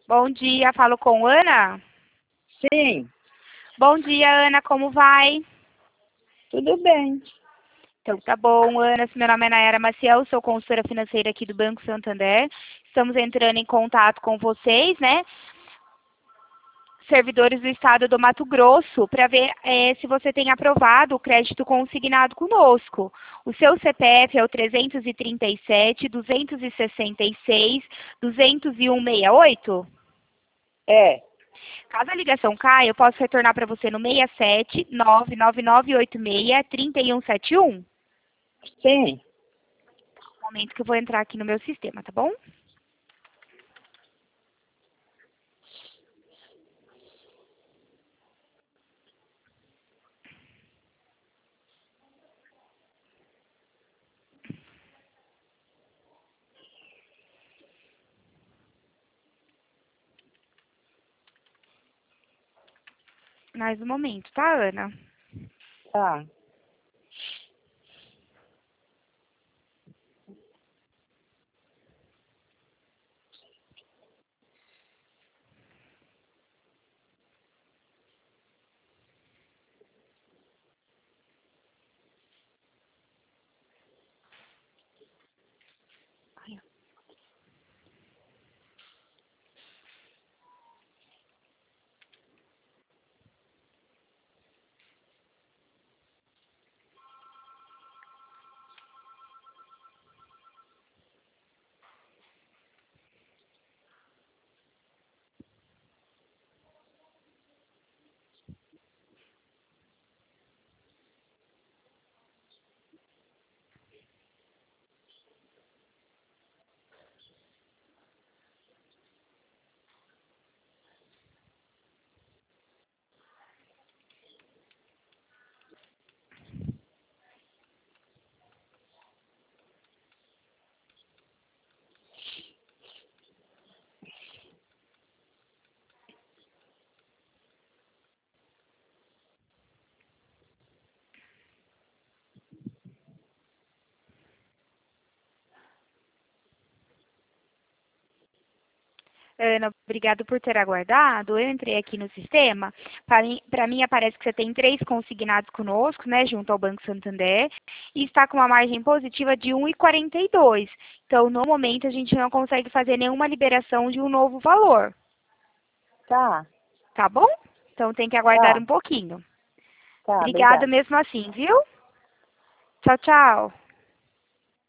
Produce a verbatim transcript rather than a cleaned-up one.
Bom dia, falo com Ana. Sim, Bom dia, Ana, como vai? tudo bem. Então, tá bom, Ana. Meu nome é Nayara Maciel, sou consultora financeira aqui do Banco Santander. Estamos entrando em contato com vocês, né? Servidores do estado do Mato Grosso, para ver eh, se você tem aprovado o crédito consignado conosco. O seu C P F é o trezentos e trinta e sete, duzentos e sessenta e seis, duzentos e um sessenta e oito? É, Caso a ligação caia, eu posso retornar para você no seis sete nove nove nove oito seis três um sete um? sim. Um momento que eu vou entrar aqui no meu sistema, tá bom? Mais um momento, tá, Ana? Tá. Ana, obrigado por ter aguardado. Eu entrei aqui no sistema. Para mim, para mim aparece que você tem três consignados conosco, né, junto ao Banco Santander, e está com uma margem positiva de um vírgula quarenta e dois. Então, no momento, a gente não consegue fazer nenhuma liberação de um novo valor. Tá, Tá bom? Então, tem que aguardar tá, um pouquinho. tá, Obrigada obrigada. mesmo assim, viu? Tchau, tchau.